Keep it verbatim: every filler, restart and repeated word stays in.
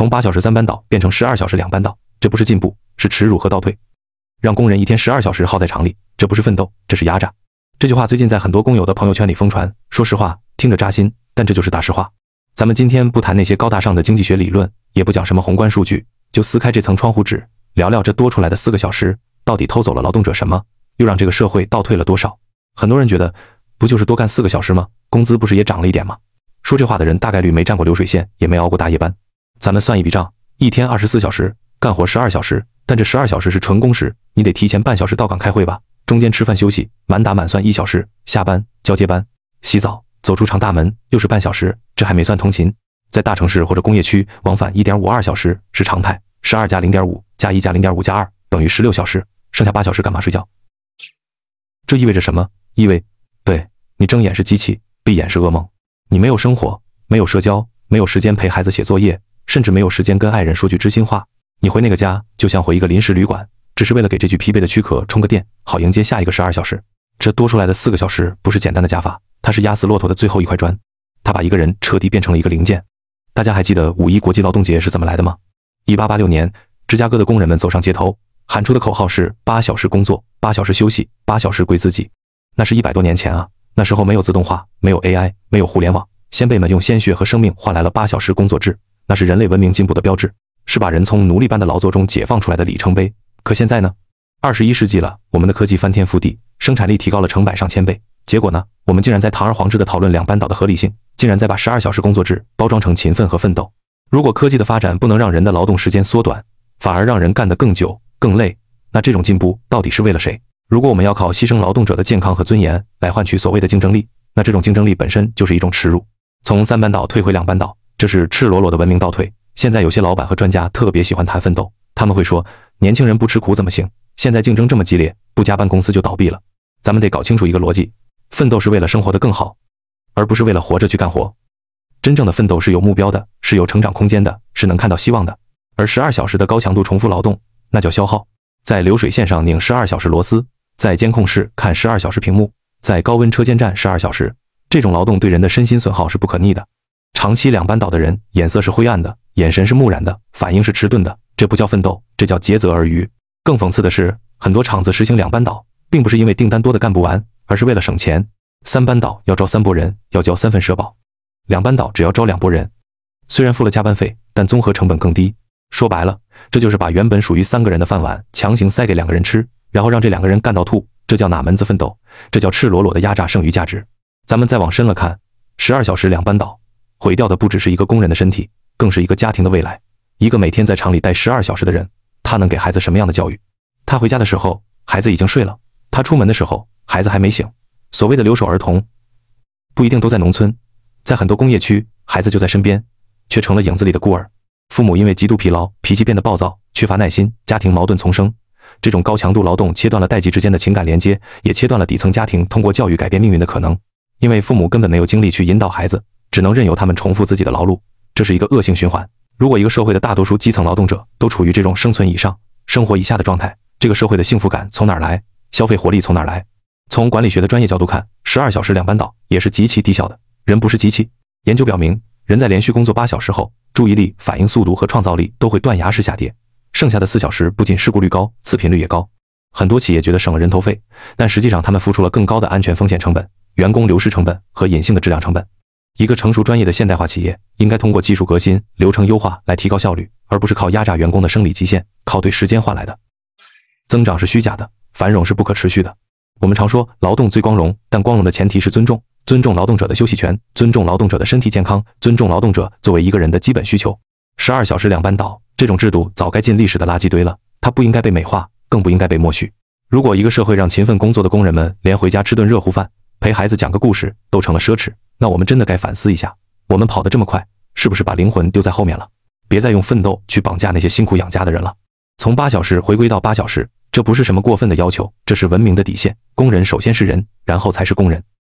从八小时三班倒变成十二小时两班倒，这不是进步，是耻辱和倒退。让工人一天十二小时耗在厂里，这不是奋斗，这是压榨。这句话最近在很多工友的朋友圈里疯传，说实话，听着扎心，但这就是大实话。咱们今天不谈那些高大上的经济学理论，也不讲什么宏观数据，就撕开这层窗户纸，聊聊这多出来的四个小时，到底偷走了劳动者什么，又让这个社会倒退了多少？很多人觉得，不就是多干四个小时吗？工资不是也涨了一点吗？说这话的人大概率没站过流水线，也没熬过大夜班。咱们算一笔账，一天二十四小时，干活十二小时，但这十二小时是纯工时，你得提前半小时到岗开会吧，中间吃饭休息，满打满算一小时，下班、交接班、洗澡、走出厂大门又是半小时，这还没算通勤。在大城市或者工业区，往返 一点五二小时是常态，十二加 零点五 加一加 零点五 加二等于十六小时，剩下八小时干嘛睡觉？这意味着什么？意味对，你睁眼是机器，闭眼是噩梦。你没有生活，没有社交，没有时间陪孩子写作业，甚至没有时间跟爱人说句知心话。你回那个家就像回一个临时旅馆，只是为了给这具疲惫的躯壳充个电，好迎接下一个十二小时。这多出来的四个小时不是简单的加法，它是压死骆驼的最后一块砖，它把一个人彻底变成了一个零件。大家还记得五一国际劳动节是怎么来的吗？一八八六年，芝加哥的工人们走上街头，喊出的口号是八小时工作，八小时休息，八小时归自己。那是一百多年前啊，那时候没有自动化，没有 A I， 没有互联网，先辈们用鲜血和生命换来了八小时工作制，那是人类文明进步的标志，是把人从奴隶般的劳作中解放出来的里程碑。可现在呢？二十一世纪了，我们的科技翻天覆地，生产力提高了成百上千倍，结果呢？我们竟然在堂而皇之的讨论两班倒的合理性，竟然在把十二小时工作制包装成勤奋和奋斗。如果科技的发展不能让人的劳动时间缩短，反而让人干得更久、更累，那这种进步到底是为了谁？如果我们要靠牺牲劳动者的健康和尊严来换取所谓的竞争力，那这种竞争力本身就是一种耻辱。从三班倒退回两班倒，这是赤裸裸的文明倒退。现在有些老板和专家特别喜欢谈奋斗，他们会说，年轻人不吃苦怎么行？现在竞争这么激烈，不加班公司就倒闭了。咱们得搞清楚一个逻辑，奋斗是为了生活得更好，而不是为了活着去干活。真正的奋斗是有目标的，是有成长空间的，是能看到希望的。而十二小时的高强度重复劳动，那叫消耗。在流水线上拧十二小时螺丝，在监控室看十二小时屏幕，在高温车间站十二小时，这种劳动对人的身心损耗是不可逆的。长期两班倒的人，眼色是灰暗的，眼神是木然的，反应是迟钝的，这不叫奋斗，这叫竭泽而渔。更讽刺的是，很多厂子实行两班倒，并不是因为订单多的干不完，而是为了省钱。三班倒要招三拨人，要交三份社保；两班倒只要招两拨人，虽然付了加班费，但综合成本更低。说白了，这就是把原本属于三个人的饭碗强行塞给两个人吃，然后让这两个人干到吐，这叫哪门子奋斗？这叫赤裸裸的压榨剩余价值。咱们再往深了看，十二小时两班倒，毁掉的不只是一个工人的身体，更是一个家庭的未来。一个每天在厂里待十二小时的人，他能给孩子什么样的教育？他回家的时候，孩子已经睡了；他出门的时候，孩子还没醒。所谓的留守儿童，不一定都在农村，在很多工业区，孩子就在身边，却成了影子里的孤儿。父母因为极度疲劳，脾气变得暴躁，缺乏耐心，家庭矛盾丛生。这种高强度劳动切断了代际之间的情感连接，也切断了底层家庭通过教育改变命运的可能。因为父母根本没有精力去引导孩子，只能任由他们重复自己的劳碌，这是一个恶性循环。如果一个社会的大多数基层劳动者都处于这种生存以上、生活以下的状态，这个社会的幸福感从哪儿来？消费活力从哪儿来？从管理学的专业角度看，十二小时两班倒也是极其低效的。人不是机器。研究表明，人在连续工作八小时后，注意力、反应速度和创造力都会断崖式下跌。剩下的四小时不仅事故率高，次频率也高。很多企业觉得省了人头费，但实际上他们付出了更高的安全风险成本、员工流失成本和隐性的质量成本。一个成熟专业的现代化企业应该通过技术革新、流程优化来提高效率，而不是靠压榨员工的生理极限，靠对时间换来的。增长是虚假的，繁荣是不可持续的。我们常说劳动最光荣，但光荣的前提是尊重，尊重劳动者的休息权，尊重劳动者的身体健康，尊重劳动者作为一个人的基本需求。十二小时两班倒这种制度早该进历史的垃圾堆了，它不应该被美化，更不应该被默许。如果一个社会让勤奋工作的工人们连回家吃顿热乎饭、陪孩子讲个故事都成了奢侈，那我们真的该反思一下，我们跑得这么快，是不是把灵魂丢在后面了？别再用奋斗去绑架那些辛苦养家的人了。从八小时回归到八小时，这不是什么过分的要求，这是文明的底线。工人首先是人，然后才是工人。